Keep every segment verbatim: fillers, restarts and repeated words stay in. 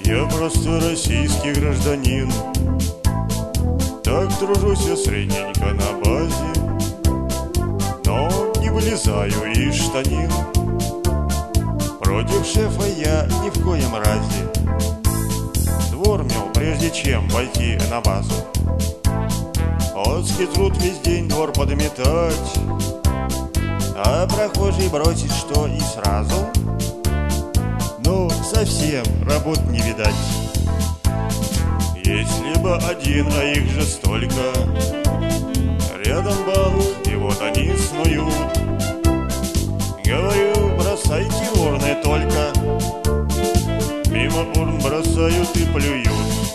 Я просто российский гражданин, так тружусь я средненько на базе, но не вылезаю из штанин. Против шефа я ни в коем разе. Двор мел, прежде чем войти на базу. Адский труд весь день двор подметать, а прохожий бросит что и сразу. Ну, совсем работ не видать. Если бы один, а их же столько, рядом банк, и вот они снуют. Говорю, бросайте урны только, мимо урн бросают и плюют.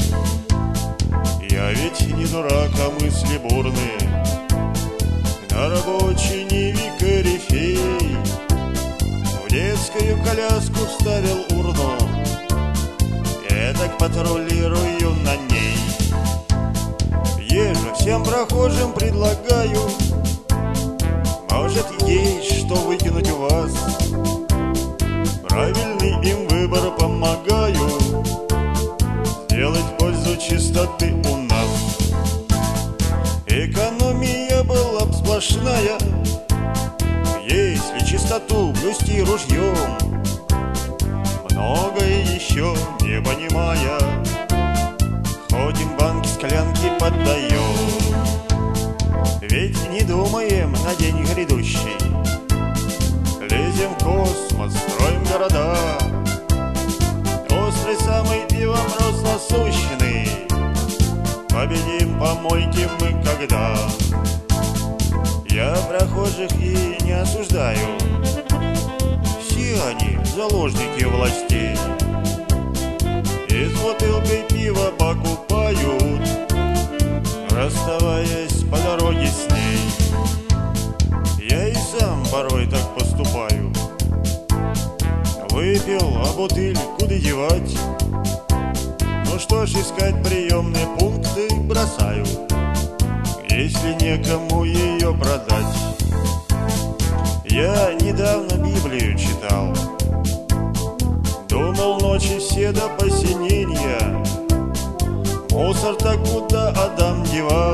Я ведь не дурак, а мысли бурные, на рабочей ниве корифей. В детскую коляску вставил урну, я так патрулирую на ней. Езжу, всем прохожим предлагаю, может, есть что выкинуть у вас. Правильный им выбор помогаю, сделать пользу чистоты у нас. Экономия была б сплошная, если чистоту блюсти ружьем. Многое еще не понимая, ходим банки, склянки поддаем. Ведь не думаем на день грядущий, лезем в космос, строим города. Острый самый пивом рост насущный, победим помойки мы когда. Я прохожих и не осуждаю, все они заложники властей. И с бутылкой пива покупают, расставаясь по дороге с ней. Я и сам порой так поступаю. Выпил, а бутыль куда девать? Ну что ж, искать приемные пункты бросаю, если некому ее продать. Я недавно Библию читал, думал, ночи все до посинения. Мусор-то куда Адам девал?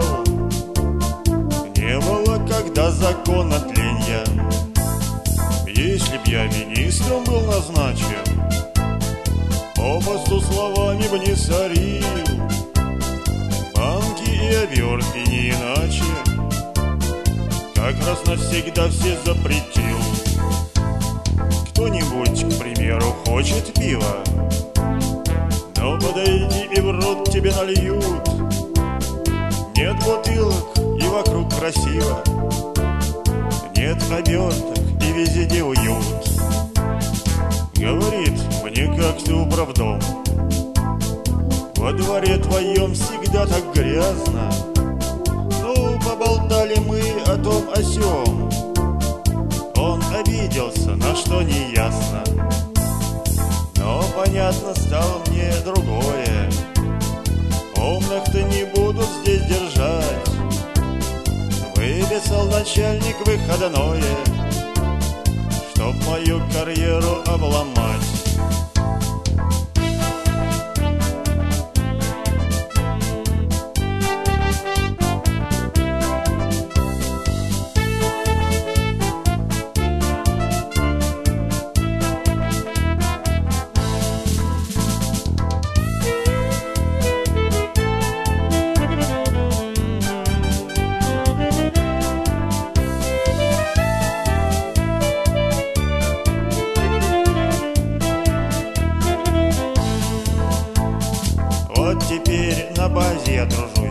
Не было когда закона тленья. Если б я министром был назначен, попусту словами б не сорил. Банки и обертки не иначе, как раз навсегда все запретил. Кто-нибудь, к примеру, хочет пива, но подойди и в рот тебе нальют. Нет бутылок и вокруг красиво, нет оберток и везде уют. Говорит мне как-то управдом: во дворе твоем всегда так грязно. Ну, поболтали мы о том о сём. Он обиделся, на что не ясно. Но понятно стало мне другое: умных-то не будут здесь держать. Выписал начальник выходное, чтоб мою карьеру обломать. Вот теперь на базе я тружусь,